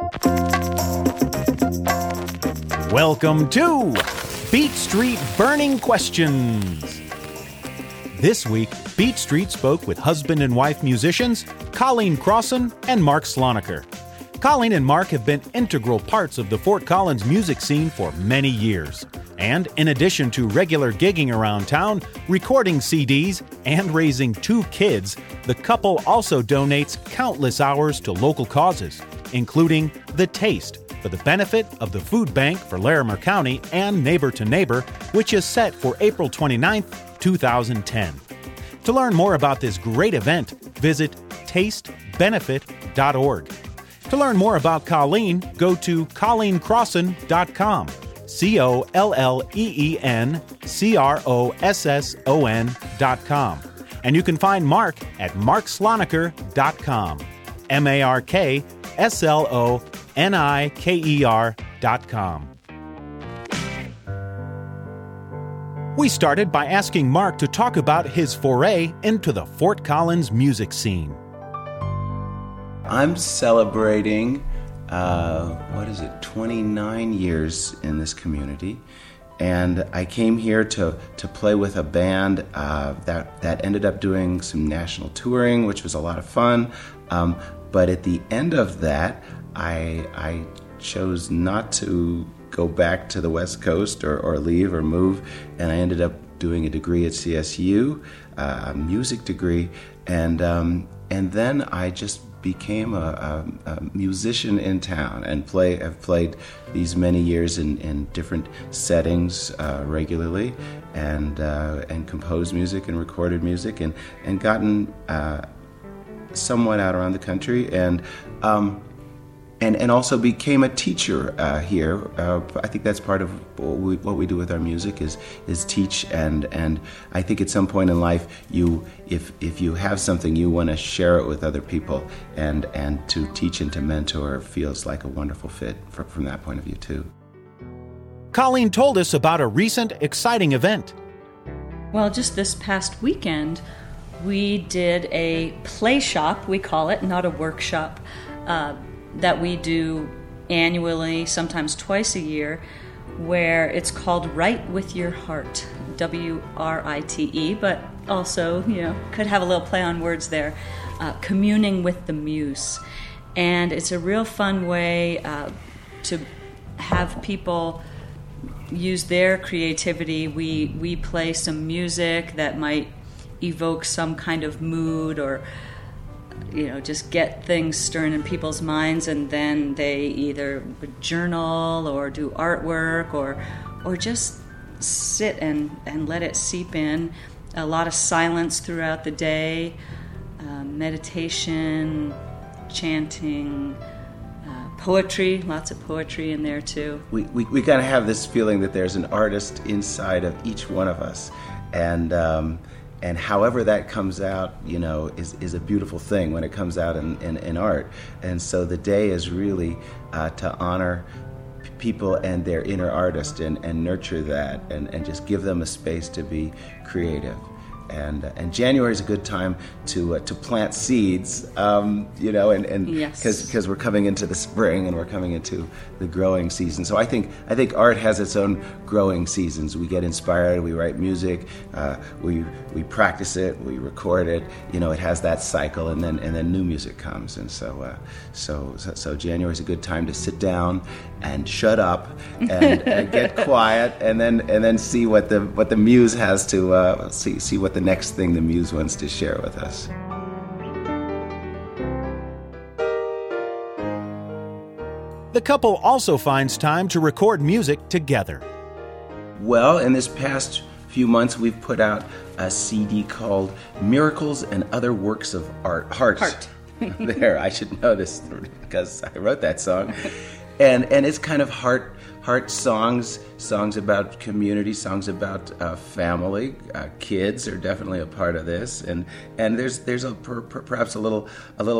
Welcome to Beat Street Burning Questions. This week, Beat Street spoke with husband and wife musicians Colleen Crossan and Mark Sloniker. Colleen and Mark have been integral parts of the Fort Collins music scene for many years. And in addition to regular gigging around town, recording CDs, and raising 2 kids, the couple also donates countless hours to local causes, including The Taste, for the benefit of the Food Bank for Larimer County and Neighbor to Neighbor, which is set for April 29th, 2010. To learn more about this great event, visit tastebenefit.org. To learn more about Colleen, go to ColleenCrossan.com. ColleenCrossan.com. And you can find Mark at marksloniker.com. MarkSloniker.com. We started by asking Mark to talk about his foray into the Fort Collins music scene. I'm celebrating 29 years in this community, and I came here to play with a band that ended up doing some national touring, which was a lot of fun. But at the end of that, I chose not to go back to the West Coast or leave or move, and I ended up doing a degree at CSU, a music degree, and then I just became a musician in town and have played these many years in different settings regularly, and composed music and recorded music and gotten somewhat out around the country, and also became a teacher here. I think that's part of what we do with our music is teach, and I think at some point in life, if you have something, you want to share it with other people, and to teach and to mentor feels like a wonderful fit from that point of view too. Colleen told us about a recent exciting event. Well, just this past weekend, we did a play shop, we call it, not a workshop, that we do annually, sometimes twice a year, where it's called Write with Your Heart, WRITE, but also, could have a little play on words there, communing with the muse. And it's a real fun way to have people use their creativity. We play some music that might evoke some kind of mood or just get things stirring in people's minds, and then they either journal or do artwork or just sit and let it seep in. A lot of silence throughout the day, meditation, chanting, poetry, lots of poetry in there too. We kind of have this feeling that there's an artist inside of each one of us, and however that comes out, is a beautiful thing when it comes out in art. And so the day is really to honor people and their inner artist and nurture that and just give them a space to be creative. And January is a good time to plant seeds, and because we're coming into the spring and we're coming into the growing season. So I think art has its own growing seasons. We get inspired, we write music, we practice it, we record it. It has that cycle, and then new music comes. And so January is a good time to sit down and shut up and get quiet, and then see what the muse has to see what the next thing the muse wants to share with us. The couple also finds time to record music together. Well, in this past few months, we've put out a CD called Miracles and Other Works of Art. Heart. There, I should know this because I wrote that song. And it's kind of heart songs about community, songs about family. Kids are definitely a part of this, and there's perhaps a little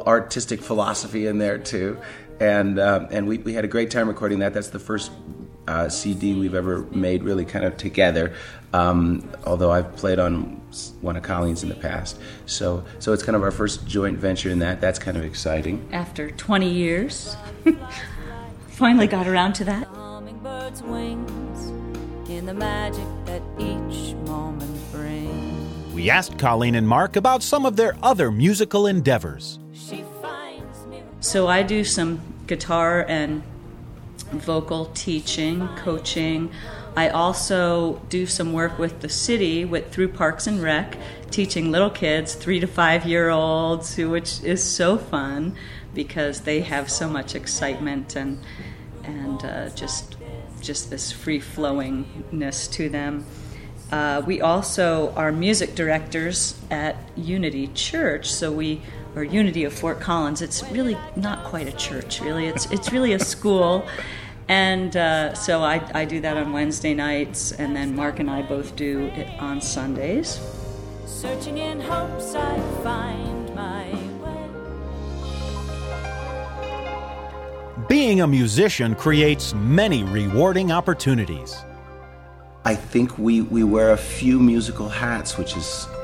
artistic philosophy in there too. And we had a great time recording that. That's the first CD we've ever made really kind of together, although I've played on one of Colleen's in the past. So it's kind of our first joint venture in that. That's kind of exciting. After 20 years, finally got around to that. Hummingbird's wings in the magic that each moment brings. We asked Colleen and Mark about some of their other musical endeavors. She finds me. So I do some guitar and vocal teaching, coaching. I also do some work with the city through Parks and Rec, teaching little kids, 3 to 5 year olds, which is so fun because they have so much excitement and just this free-flowingness to them. We also are music directors at Unity Church, or Unity of Fort Collins. It's really not quite a church, really. It's really a school. And so I do that on Wednesday nights, and then Mark and I both do it on Sundays. Searching in hopes I find my way. Being a musician creates many rewarding opportunities. I think we wear a few musical hats, which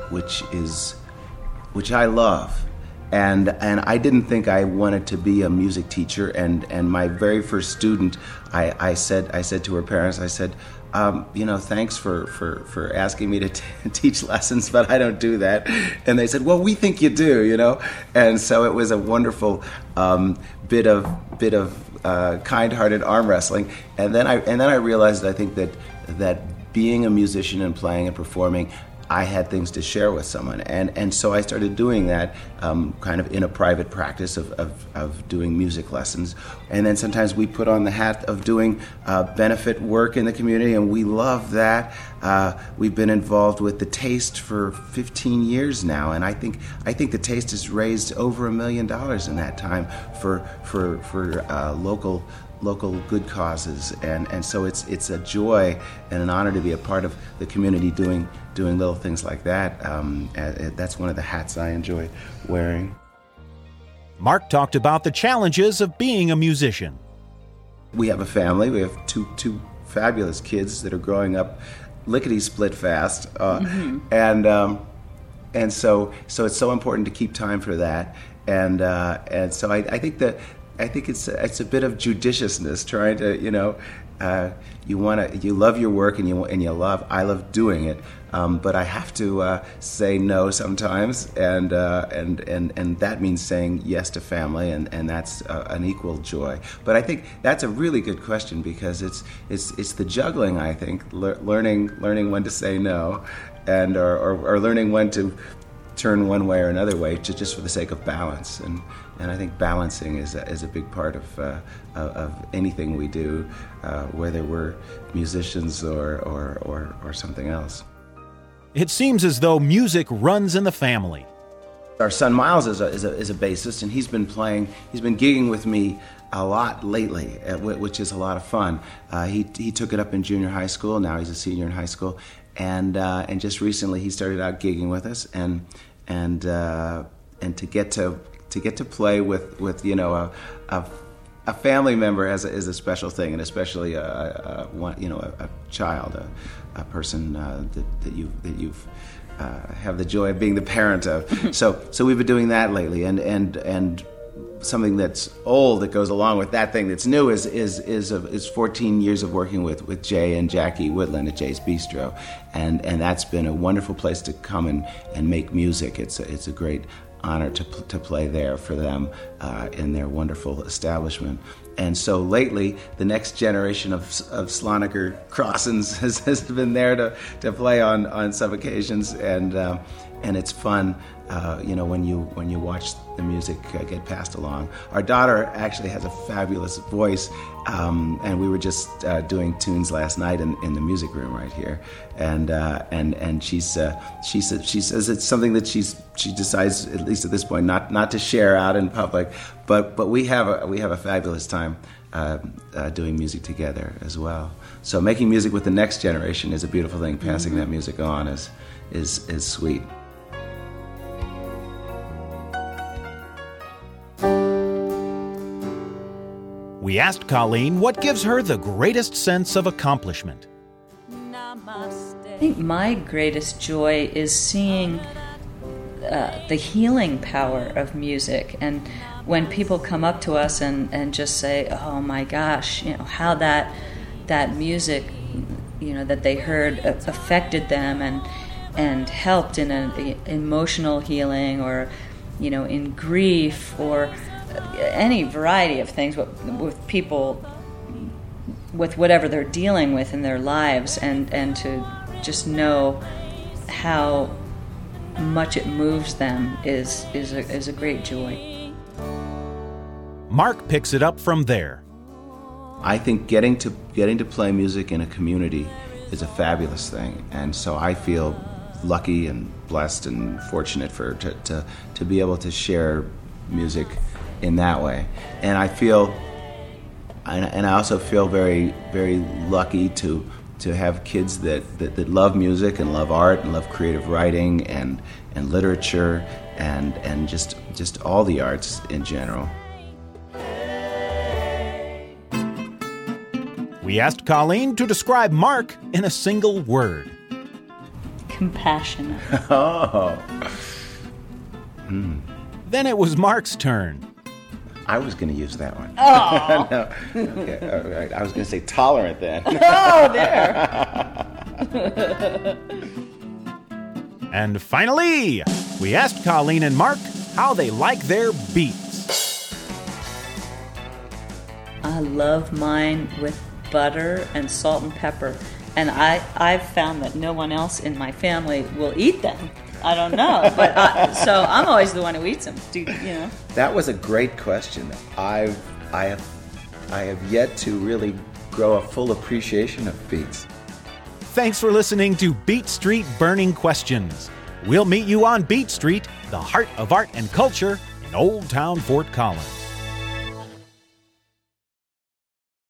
I love. And I didn't think I wanted to be a music teacher. And my very first student, I said to her parents, I said, thanks for asking me to teach lessons, but I don't do that. And they said, well, we think you do, And so it was a wonderful bit of kind-hearted arm wrestling. And then I realized, I think that being a musician and playing and performing, I had things to share with someone, and so I started doing that kind of in a private practice of doing music lessons, and then sometimes we put on the hat of doing benefit work in the community, and we love that. We've been involved with The Taste for 15 years now, and I think The Taste has raised over $1 million in that time for local good causes, and so it's a joy and an honor to be a part of the community doing little things like that. That's one of the hats I enjoy wearing. Mark talked about the challenges of being a musician. We have a family. We have two fabulous kids that are growing up lickety-split fast, and so it's so important to keep time for that, and so I think it's a bit of judiciousness, trying to you love your work I love doing it, but I have to say no sometimes, and that means saying yes to family, and that's an equal joy. But I think that's a really good question, because it's the juggling, I think, learning when to say no, and or learning when to turn one way or another way, just for the sake of balance, and I think balancing is a big part of anything we do, whether we're musicians or something else. It seems as though music runs in the family. Our son Miles is a bassist, and he's been gigging with me a lot lately, which is a lot of fun. He took it up in junior high school. Now he's a senior in high school, and just recently he started out gigging with us, and to get to play with a family member is a special thing, and especially a child, a person that you've have the joy of being the parent of. So we've been doing that lately, and something that's old that goes along with that thing that's new is 14 years of working with Jay and Jackie Woodland at Jay's Bistro, and that's been a wonderful place to come and make music. It's a great honor to play there for them in their wonderful establishment. And so lately, the next generation of Sloniker Crossens has been there to play on some occasions, and it's fun, when you watch the music get passed along. Our daughter actually has a fabulous voice, and we were just doing tunes last night in the music room right here, and she says it's something that she decides, at least at this point, not to share out in public, but we have a fabulous time doing music together as well. So making music with the next generation is a beautiful thing. Passing that music on is sweet. We asked Colleen what gives her the greatest sense of accomplishment. I think my greatest joy is seeing the healing power of music. And when people come up to us and just say, oh my gosh, how that music, that they heard affected them and helped in an emotional healing or, in grief or any variety of things with people, with whatever they're dealing with in their lives, and to just know how much it moves them is a great joy. Mark picks it up from there. I think getting to play music in a community is a fabulous thing, and so I feel lucky and blessed and fortunate to be able to share music in that way. And I also feel very, very lucky to have kids that love music and love art and love creative writing and literature and just all the arts in general. We asked Colleen to describe Mark in a single word. Compassionate. Oh. Then it was Mark's turn. I was going to use that one. Oh. No. Okay, all right. I was going to say tolerant then. Oh, there. And finally, we asked Colleen and Mark how they like their beets. I love mine with butter and salt and pepper. And I've found that no one else in my family will eat them. I don't know, but so I'm always the one who eats them. That was a great question. I have yet to really grow a full appreciation of beets. Thanks for listening to Beat Street Burning Questions. We'll meet you on Beat Street, the heart of art and culture in Old Town Fort Collins.